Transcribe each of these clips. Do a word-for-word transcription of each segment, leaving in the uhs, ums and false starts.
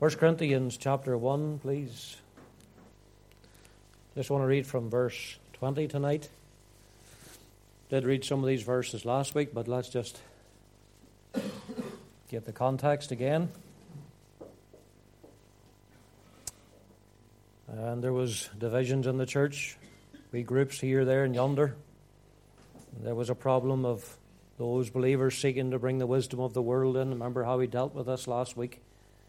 First Corinthians chapter one, please. Just want to read from verse twenty tonight. Did read some of these verses last week, but let's just get the context again. And there was divisions in the church, wee groups here, there, and yonder. There was a problem of those believers seeking to bring the wisdom of the world in. Remember how we dealt with this last week?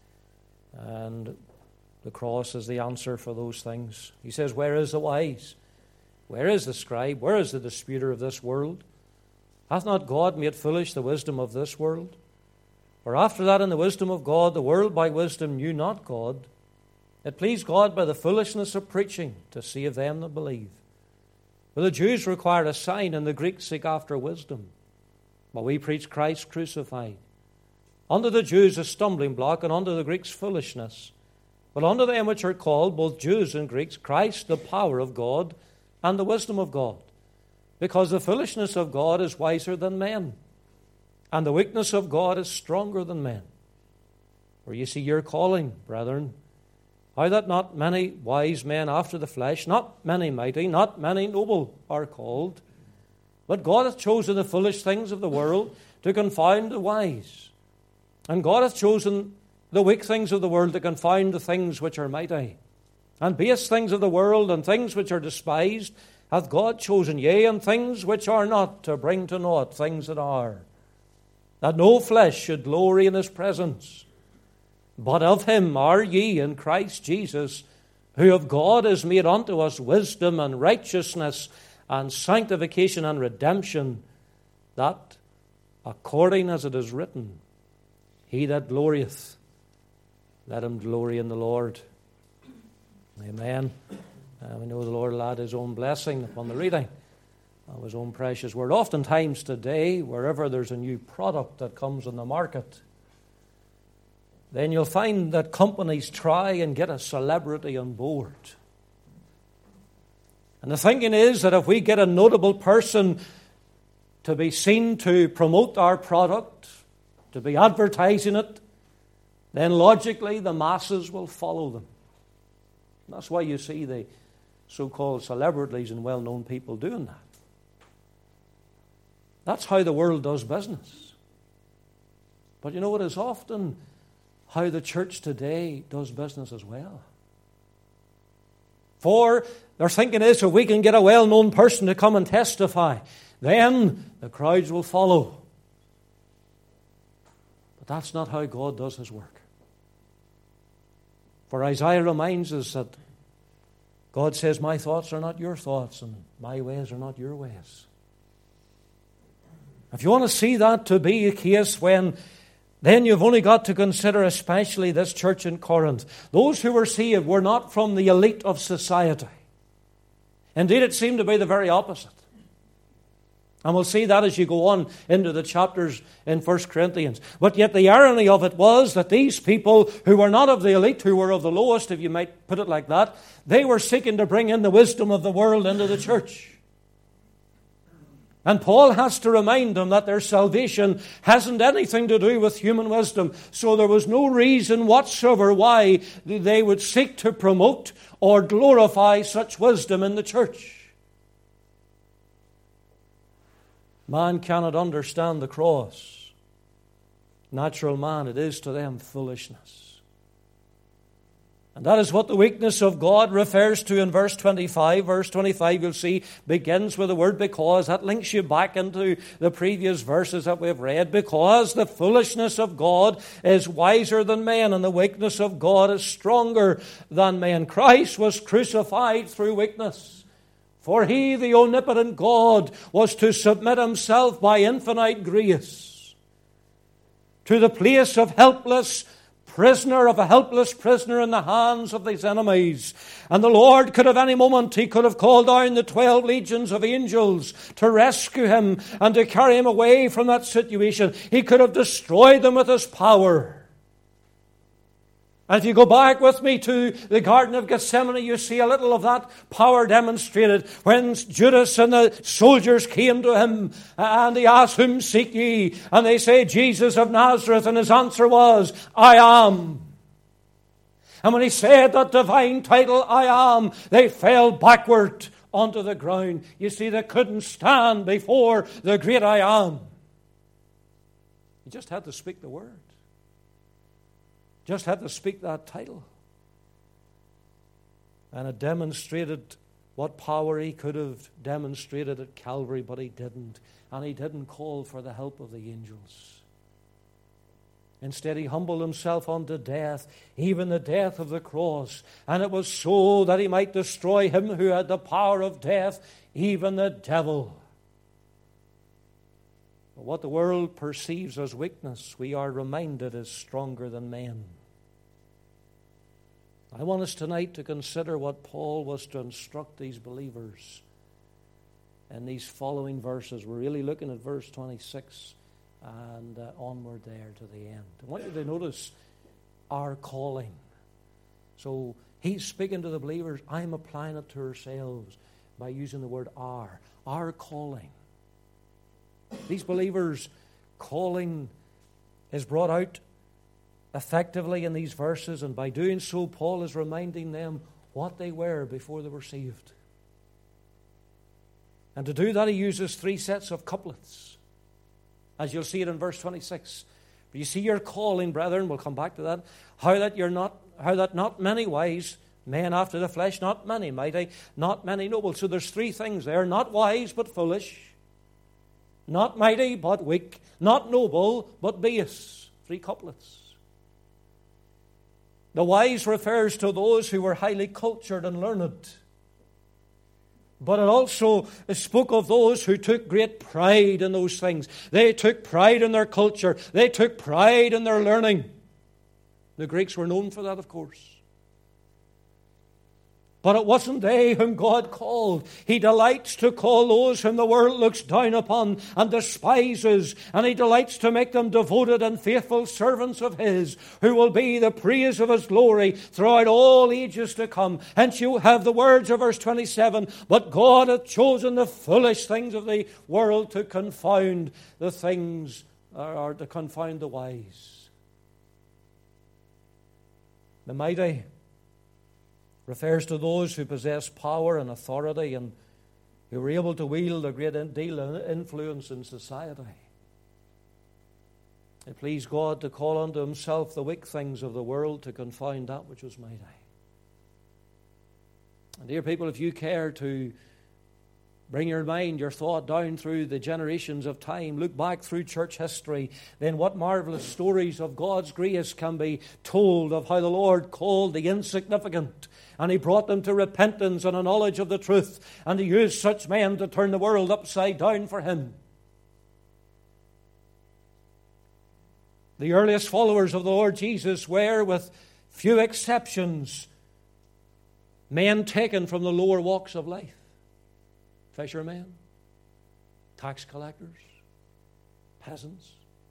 And the cross is the answer for those things. He says, where is the wise? Where is the scribe? Where is the disputer of this world? Hath not God made foolish the wisdom of this world? For after that in the wisdom of God, the world by wisdom knew not God. It pleased God by the foolishness of preaching to save them that believe. For the Jews require a sign, and the Greeks seek after wisdom. But we preach Christ crucified. Unto the Jews a stumbling block, and unto the Greeks foolishness. But unto them which are called, both Jews and Greeks, Christ the power of God and the wisdom of God. Because the foolishness of God is wiser than men, and the weakness of God is stronger than men. For you see your calling, brethren, how that not many wise men after the flesh, not many mighty, not many noble are called. But God hath chosen the foolish things of the world to confound the wise. And God hath chosen the weak things of the world to confound the things which are mighty. And base things of the world and things which are despised hath God chosen, yea, and things which are not, to bring to naught things that are, that no flesh should glory in his presence. But of him are ye in Christ Jesus, who of God is made unto us wisdom and righteousness and sanctification and redemption, that, according as it is written, he that glorieth, let him glory in the Lord. Amen. Uh, we know the Lord will add his own blessing upon the reading of his own precious word. Oftentimes today, wherever there's a new product that comes on the market, then you'll find that companies try and get a celebrity on board. And the thinking is that if we get a notable person to be seen to promote our product, to be advertising it, then logically the masses will follow them. That's why you see the so-called celebrities and well-known people doing that. That's how the world does business. But you know, it is often how the church today does business as well. For their thinking is, if we can get a well-known person to come and testify, then the crowds will follow. But that's not how God does his work. For Isaiah reminds us that God says, my thoughts are not your thoughts, and my ways are not your ways. If you want to see that to be a case, when then you've only got to consider especially this church in Corinth. Those who were saved were not from the elite of society. Indeed, it seemed to be the very opposite. And we'll see that as you go on into the chapters in First Corinthians. But yet the irony of it was that these people who were not of the elite, who were of the lowest, if you might put it like that, they were seeking to bring in the wisdom of the world into the church. And Paul has to remind them that their salvation hasn't anything to do with human wisdom. So there was no reason whatsoever why they would seek to promote or glorify such wisdom in the church. Man cannot understand the cross. Natural man, it is to them foolishness. And that is what the weakness of God refers to in verse twenty-five. Verse twenty-five, you'll see, begins with the word because. That links you back into the previous verses that we've read. Because the foolishness of God is wiser than men, and the weakness of God is stronger than men. Christ was crucified through weakness. For he, the omnipotent God, was to submit himself by infinite grace to the place of helpless prisoner, of a helpless prisoner in the hands of his enemies. And the Lord could have any moment, he could have called down the twelve legions of angels to rescue him and to carry him away from that situation. He could have destroyed them with his power. And if you go back with me to the Garden of Gethsemane, you see a little of that power demonstrated when Judas and the soldiers came to him and he asked, whom seek ye? And they say, Jesus of Nazareth. And his answer was, I am. And when he said that divine title, I am, they fell backward onto the ground. You see, they couldn't stand before the great I am. He just had to speak the word. Just had to speak that title. And it demonstrated what power he could have demonstrated at Calvary, but he didn't. And he didn't call for the help of the angels. Instead, he humbled himself unto death, even the death of the cross. And it was so that he might destroy him who had the power of death, even the devil. But what the world perceives as weakness, we are reminded is stronger than men. I want us tonight to consider what Paul was to instruct these believers in these following verses. We're really looking at verse twenty-six and uh, onward there to the end. I want you to notice our calling. So he's speaking to the believers. I'm applying it to ourselves by using the word our. Our calling. These believers' calling is brought out effectively in these verses, and by doing so, Paul is reminding them what they were before they were saved. And to do that, he uses three sets of couplets, as you'll see it in verse twenty-six. But you see your calling, brethren, we'll come back to that, how that you're not, how that not many wise men after the flesh, not many mighty, not many noble. So there's three things there: not wise but foolish, not mighty but weak, not noble but base. Three couplets. The wise refers to those who were highly cultured and learned. But it also spoke of those who took great pride in those things. They took pride in their culture. They took pride in their learning. The Greeks were known for that, of course. But it wasn't they whom God called. He delights to call those whom the world looks down upon and despises. And He delights to make them devoted and faithful servants of His, who will be the praise of His glory throughout all ages to come. Hence you have the words of verse twenty-seven, but God hath chosen the foolish things of the world to confound the things, or to confound the wise. The mighty refers to those who possess power and authority and who were able to wield a great deal of influence in society. It pleased God to call unto Himself the weak things of the world to confound that which was mighty. And dear people, if you care to bring your mind, your thought down through the generations of time, look back through church history, then what marvelous stories of God's grace can be told of how the Lord called the insignificant and He brought them to repentance and a knowledge of the truth, and He used such men to turn the world upside down for Him. The earliest followers of the Lord Jesus were, with few exceptions, men taken from the lower walks of life. Fishermen, tax collectors, peasants.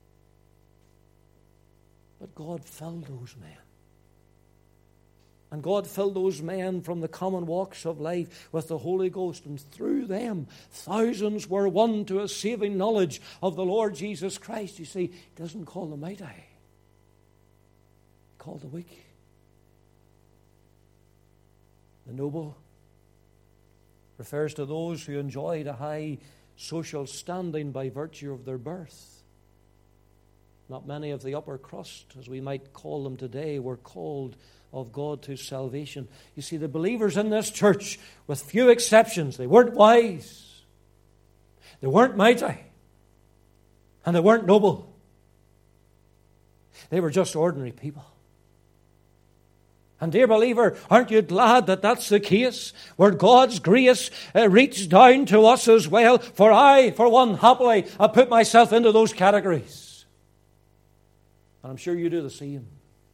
But God filled those men. And God filled those men from the common walks of life with the Holy Ghost. And through them, thousands were won to a saving knowledge of the Lord Jesus Christ. You see, He doesn't call the mighty. He called the weak, the noble. Refers to those who enjoyed a high social standing by virtue of their birth. Not many of the upper crust, as we might call them today, were called of God to salvation. You see, the believers in this church, with few exceptions, they weren't wise, they weren't mighty, and they weren't noble. They were just ordinary people. And dear believer, aren't you glad that that's the case? Where God's grace uh, reached down to us as well. For I, for one, happily, I put myself into those categories. And I'm sure you do the same.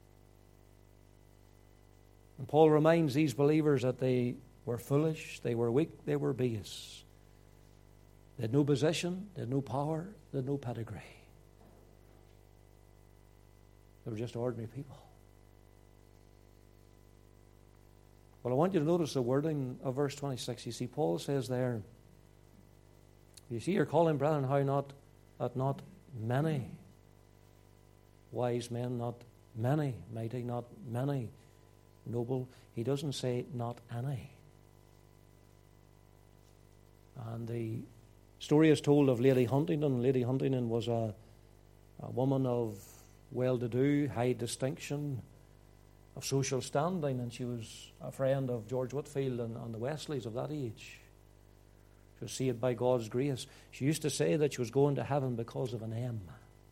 And Paul reminds these believers that they were foolish, they were weak, they were base. They had no position, they had no power, they had no pedigree. They were just ordinary people. Well, I want you to notice the wording of verse twenty-six. You see, Paul says there, you see, you're calling, brethren, how not, that not many wise men, not many mighty, not many noble. He doesn't say not any. And the story is told of Lady Huntingdon. Lady Huntingdon was a, a woman of well-to-do, high distinction, of social standing, and she was a friend of George Whitefield and, and the Wesleys of that age. She was saved by God's grace. She used to say that she was going to heaven because of an M.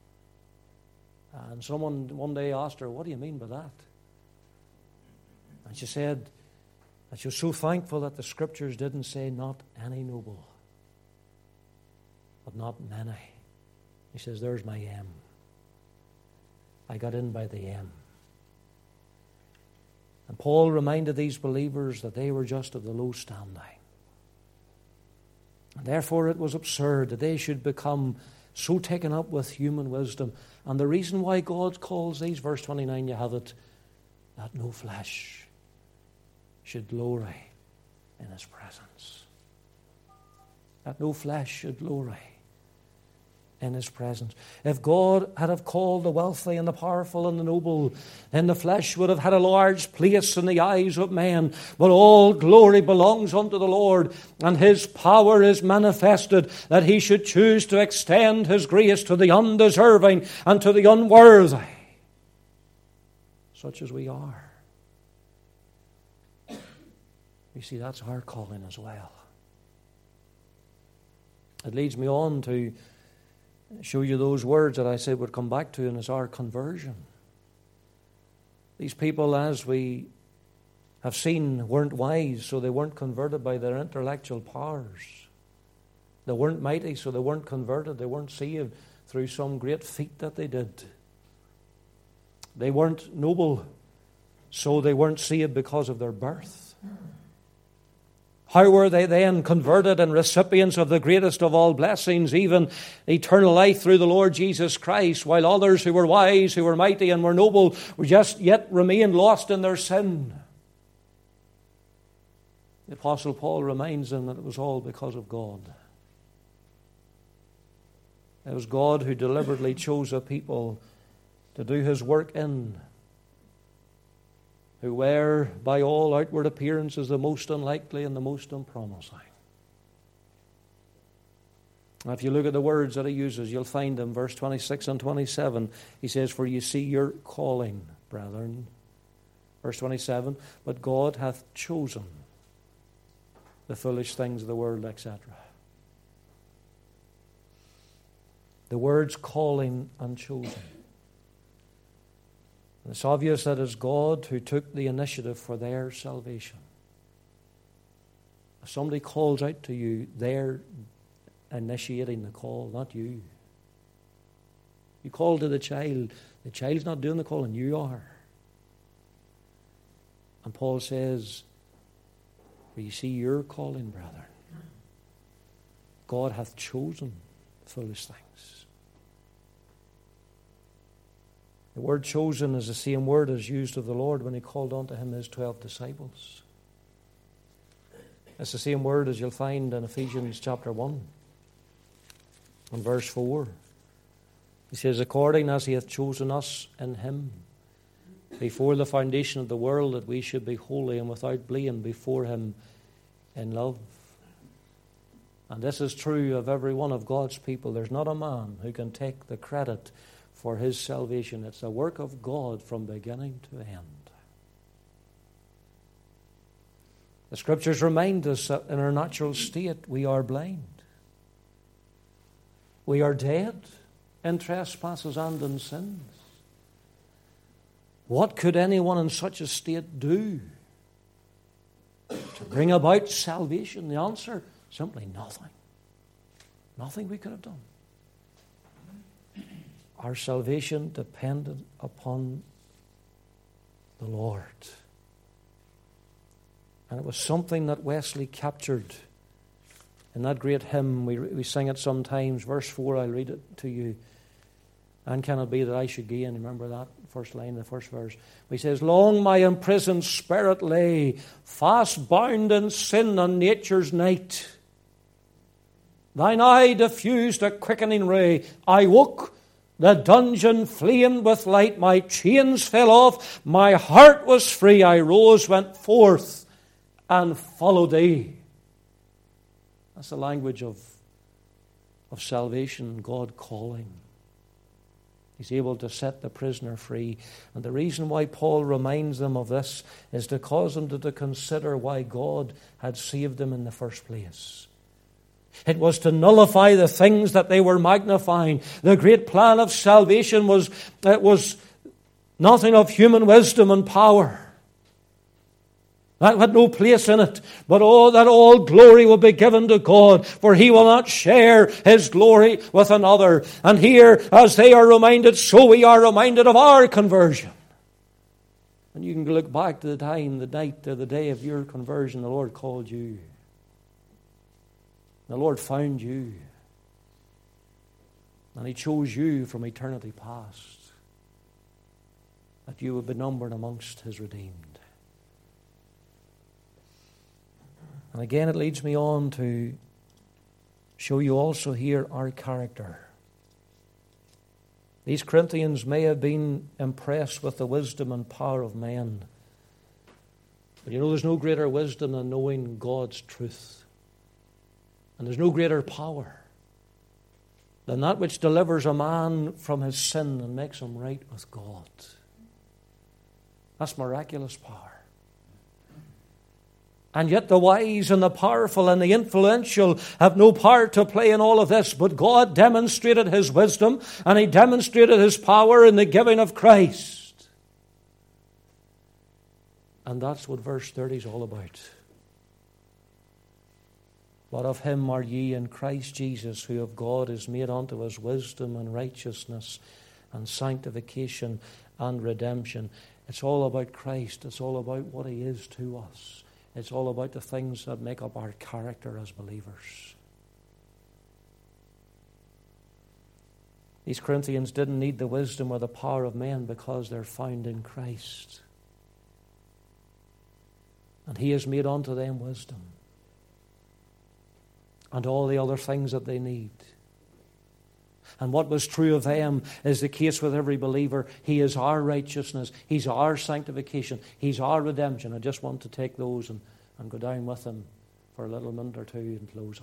And someone one day asked her, what do you mean by that? And she said that she was so thankful that the Scriptures didn't say not any noble, but not many. He says, there's my M. I got in by the M. And Paul reminded these believers that they were just of the low standing. And therefore it was absurd that they should become so taken up with human wisdom. And the reason why God calls these, verse twenty-nine, you have it, that no flesh should glory in his presence. That no flesh should glory in his presence. If God had have called the wealthy and the powerful and the noble, then the flesh would have had a large place in the eyes of men. But all glory belongs unto the Lord, and his power is manifested that he should choose to extend his grace to the undeserving and to the unworthy, such as we are. You see, that's our calling as well. It leads me on to show you those words that I said would come back to, and it's our conversion. These people, as we have seen, weren't wise, so they weren't converted by their intellectual powers. They weren't mighty, so they weren't converted. They weren't saved through some great feat that they did. They weren't noble, so they weren't saved because of their birth. How were they then converted and recipients of the greatest of all blessings, even eternal life through the Lord Jesus Christ, while others who were wise, who were mighty and were noble, were just yet remained lost in their sin? The Apostle Paul reminds them that it was all because of God. It was God who deliberately chose a people to do his work in, who were, by all outward appearances, the most unlikely and the most unpromising. Now, if you look at the words that he uses, you'll find them, verse twenty-six and twenty-seven. He says, for you see your calling, brethren. Verse twenty-seven, but God hath chosen the foolish things of the world, et cetera. The words calling and chosen. It's obvious that it's God who took the initiative for their salvation. If somebody calls out to you, they're initiating the call, not you. You call to the child. The child's not doing the calling, you are. And Paul says, for you see your calling, brethren. God hath chosen foolish things. The word chosen is the same word as used of the Lord when he called unto him his twelve disciples. It's the same word as you'll find in Ephesians chapter one and verse four. He says, according as he hath chosen us in him before the foundation of the world, that we should be holy and without blame before him in love. And this is true of every one of God's people. There's not a man who can take the credit for his salvation. It's a work of God from beginning to end. The Scriptures remind us that in our natural state we are blind. We are dead in trespasses and in sins. What could anyone in such a state do to bring about salvation? The answer, simply nothing. Nothing we could have done. Our salvation depended upon the Lord. And it was something that Wesley captured in that great hymn. We, we sing it sometimes. Verse four, I'll read it to you. And can it be that I should gain? Remember that first line, the first verse. He says, long my imprisoned spirit lay, fast bound in sin on nature's night. Thine eye diffused a quickening ray. I woke, The dungeon flamed with light. My chains fell off. My heart was free. I rose, went forth, and followed thee. That's the language of, of salvation, God calling. He's able to set the prisoner free. And the reason why Paul reminds them of this is to cause them to, to consider why God had saved them in the first place. It was to nullify the things that they were magnifying. The great plan of salvation was, it was nothing of human wisdom and power. That had no place in it. But oh, that all glory will be given to God, for He will not share His glory with another. And here, as they are reminded, so we are reminded of our conversion. And you can look back to the time, the night, to the day of your conversion, the Lord called you. The Lord found you. And He chose you from eternity past, that you would be numbered amongst His redeemed. And again, it leads me on to show you also here our character. These Corinthians may have been impressed with the wisdom and power of men. But you know, there's no greater wisdom than knowing God's truth. And there's no greater power than that which delivers a man from his sin and makes him right with God. That's miraculous power. And yet the wise and the powerful and the influential have no part to play in all of this. But God demonstrated His wisdom and He demonstrated His power in the giving of Christ. And that's what verse thirty is all about. But of Him are ye in Christ Jesus, who of God is made unto us wisdom and righteousness and sanctification and redemption. It's all about Christ. It's all about what He is to us. It's all about the things that make up our character as believers. These Corinthians didn't need the wisdom or the power of men because they're found in Christ. And He has made unto them wisdom and all the other things that they need. And what was true of them is the case with every believer. He is our righteousness. He's our sanctification. He's our redemption. I just want to take those and, and go down with Him for a little minute or two in closing.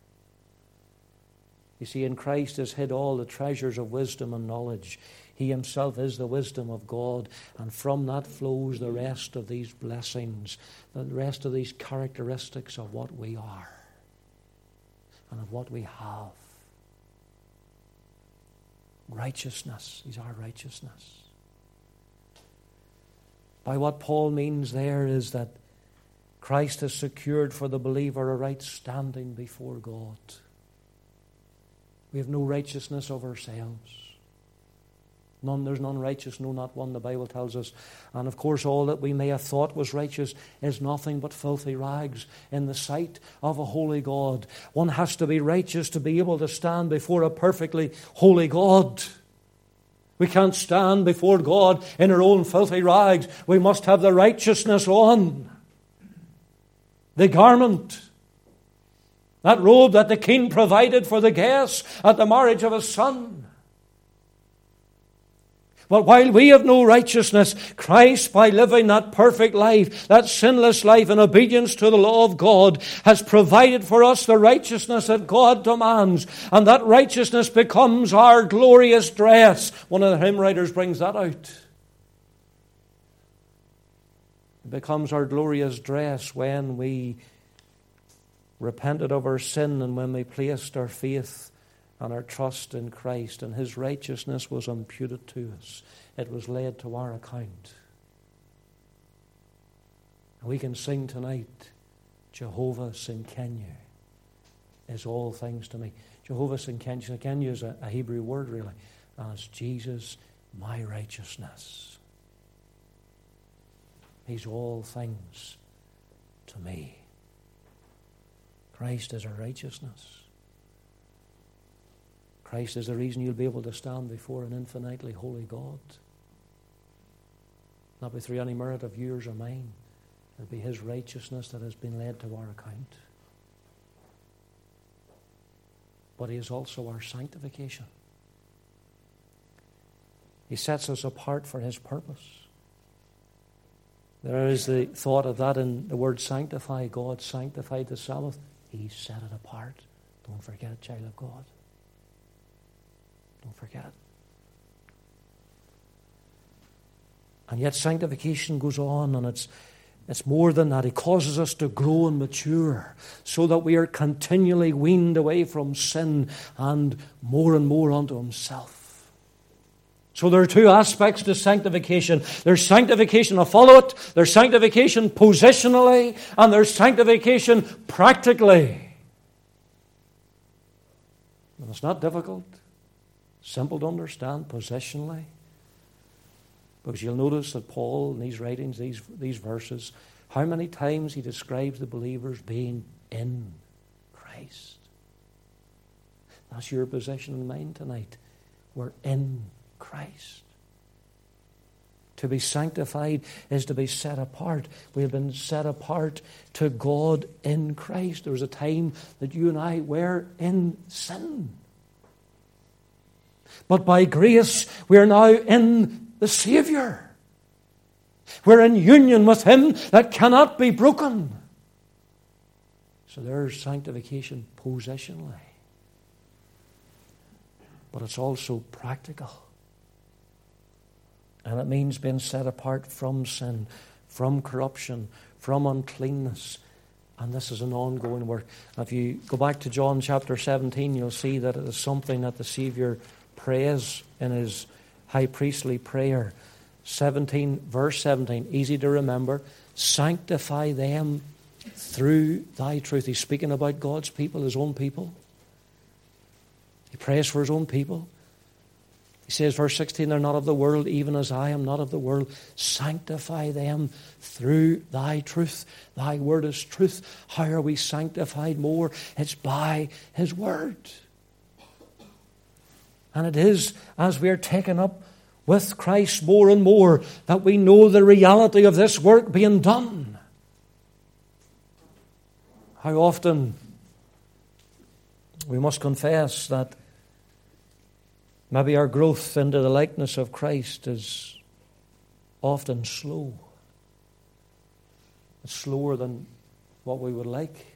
You see, in Christ is hid all the treasures of wisdom and knowledge. He Himself is the wisdom of God, and from that flows the rest of these blessings, the rest of these characteristics of what we are and of what we have. Righteousness. He's our righteousness. By what Paul means there is that Christ has secured for the believer a right standing before God. We have no righteousness of ourselves. None, there's none righteous, no, not one, the Bible tells us. And of course, all that we may have thought was righteous is nothing but filthy rags in the sight of a holy God. One has to be righteous to be able to stand before a perfectly holy God. We can't stand before God in our own filthy rags. We must have the righteousness on. The garment. That robe that the king provided for the guests at the marriage of his son. But while we have no righteousness, Christ, by living that perfect life, that sinless life in obedience to the law of God, has provided for us the righteousness that God demands. And that righteousness becomes our glorious dress. One of the hymn writers brings that out. It becomes our glorious dress when we repented of our sin and when we placed our faith and our trust in Christ, and His righteousness was imputed to us. It was laid to our account. And we can sing tonight, Jehovah Tsidkenu is all things to me. Jehovah Tsidkenu, Tsidkenu is a, a Hebrew word really, and it's Jesus, my righteousness. He's all things to me. Christ is our righteousness. Christ is the reason you'll be able to stand before an infinitely holy God. Not be through any merit of yours or mine. It'll be His righteousness that has been laid to our account. But He is also our sanctification. He sets us apart for His purpose. There is the thought of that in the word sanctify. God sanctified the Sabbath. He set it apart. Don't forget it, child of God. Don't forget it. And yet sanctification goes on, and it's it's more than that. He causes us to grow and mature so that we are continually weaned away from sin and more and more unto Himself. So there are two aspects to sanctification. There's sanctification to follow it, there's sanctification positionally, and there's sanctification practically. And it's not difficult, simple to understand positionally. Because you'll notice that Paul, in these writings, these, these verses, how many times he describes the believers being in Christ. That's your position in mind tonight. We're in Christ. To be sanctified is to be set apart. We have been set apart to God in Christ. There was a time that you and I were in sin. But by grace, we are now in the Savior. We're in union with Him that cannot be broken. So there's sanctification positionally. But it's also practical. And it means being set apart from sin, from corruption, from uncleanness. And this is an ongoing work. If you go back to John chapter seventeen, you'll see that it is something that the Savior prays in His high priestly prayer. seventeen, verse seventeen, easy to remember. Sanctify them through thy truth. He's speaking about God's people, His own people. He prays for His own people. He says, verse sixteen, they're not of the world, even as I am not of the world. Sanctify them through thy truth. Thy word is truth. How are we sanctified more? It's by His word. And it is as we are taken up with Christ more and more that we know the reality of this work being done. How often we must confess that maybe our growth into the likeness of Christ is often slow. It's slower than what we would like.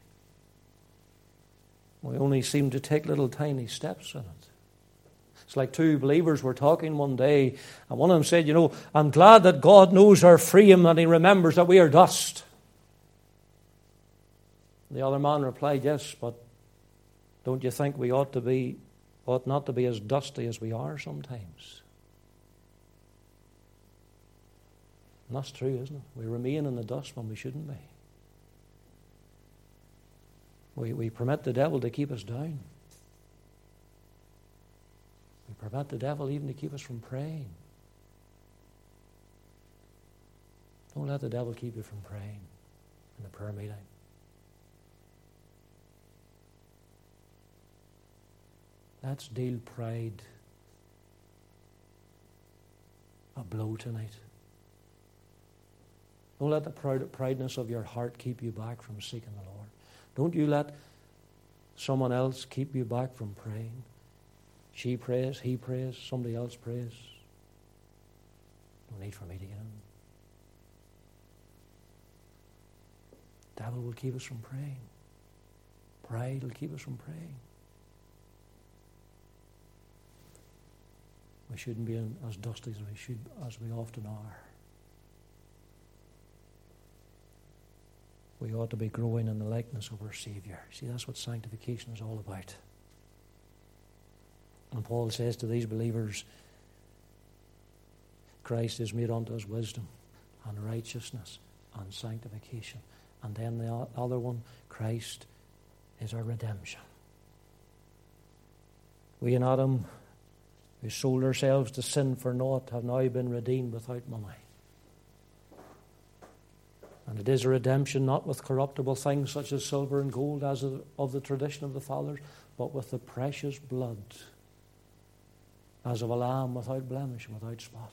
We only seem to take little tiny steps in it. It's like two believers were talking one day, and one of them said, you know, I'm glad that God knows our frame and He remembers that we are dust. The other man replied, yes, but don't you think we ought to be, ought not to be as dusty as we are sometimes? And that's true, isn't it? We remain in the dust when we shouldn't be. We, we permit the devil to keep us down. We permit the devil even to keep us from praying. Don't let the devil keep you from praying in the prayer meeting. Let's deal pride a blow tonight. Don't let the proud, proudness of your heart keep you back from seeking the Lord. Don't you let someone else keep you back from praying. She prays, he prays, somebody else prays. No need for me to get in. The devil will keep us from praying. Pride will keep us from praying. We shouldn't be in, as dusty as we should, as we often are. We ought to be growing in the likeness of our Savior. See, that's what sanctification is all about. And Paul says to these believers, Christ is made unto us wisdom and righteousness and sanctification. And then the other one, Christ is our redemption. We in Adam, who sold ourselves to sin for naught, have now been redeemed without money. And it is a redemption not with corruptible things such as silver and gold, as of the tradition of the fathers, but with the precious blood, as of a lamb without blemish and without spot.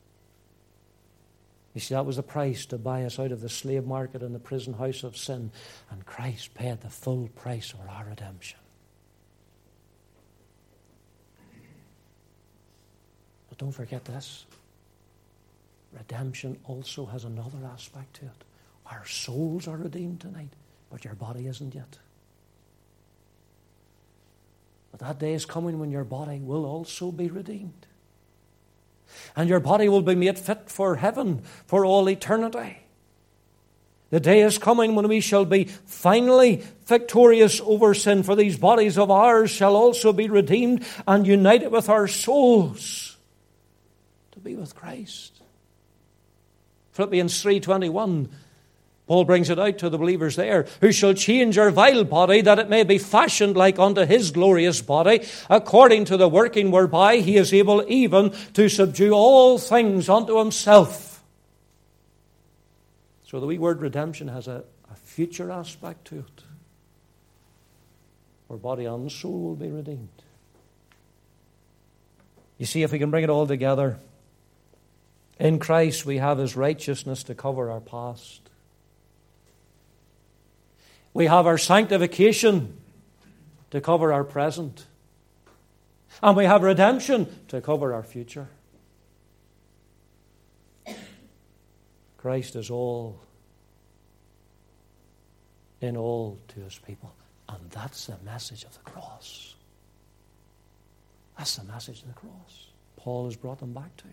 You see, that was the price to buy us out of the slave market and the prison house of sin. And Christ paid the full price for our redemption. But don't forget this. Redemption also has another aspect to it. Our souls are redeemed tonight, but your body isn't yet. But that day is coming when your body will also be redeemed. And your body will be made fit for heaven for all eternity. The day is coming when we shall be finally victorious over sin, for these bodies of ours shall also be redeemed and united with our souls to be with Christ. Philippians three twenty-one, Paul brings it out to the believers there, who shall change our vile body, that it may be fashioned like unto his glorious body, according to the working whereby he is able even to subdue all things unto himself. So the wee word redemption has a, a future aspect to it, where body and soul will be redeemed. You see, if we can bring it all together, in Christ we have his righteousness to cover our past. We have our sanctification to cover our present. And we have redemption to cover our future. Christ is all in all to his people. And that's the message of the cross. That's the message of the cross. Paul has brought them back to.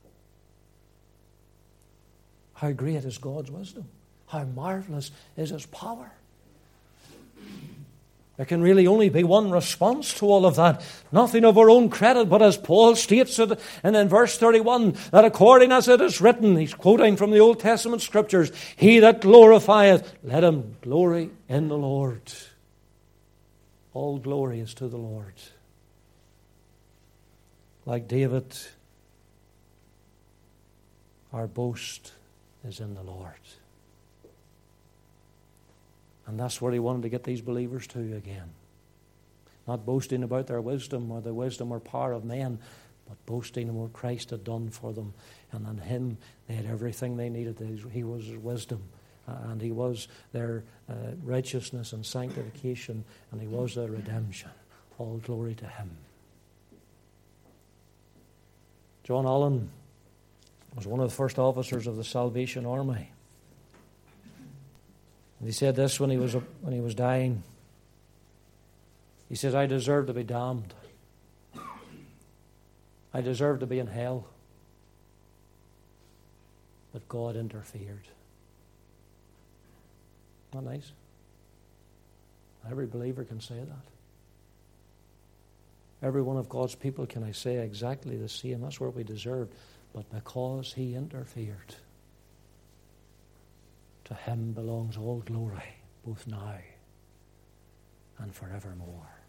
How great is God's wisdom. How marvelous is his power. There can really only be one response to all of that. Nothing of our own credit, but as Paul states it, and in verse thirty-one, that according as it is written, he's quoting from the Old Testament Scriptures, he that glorifieth, let him glory in the Lord. All glory is to the Lord. Like David, our boast is in the Lord. And that's where he wanted to get these believers to again. Not boasting about their wisdom or the wisdom or power of men, but boasting in what Christ had done for them. And in him, they had everything they needed. He was his wisdom, and he was their uh, righteousness and sanctification, and he was their redemption. All glory to him. John Allen was one of the first officers of the Salvation Army. And he said this when he was when he was dying. He says, I deserve to be damned. I deserve to be in hell. But God interfered. Not nice? Every believer can say that. Every one of God's people can I say exactly the same. That's what we deserved. But because he interfered, to him belongs all glory, both now and forevermore.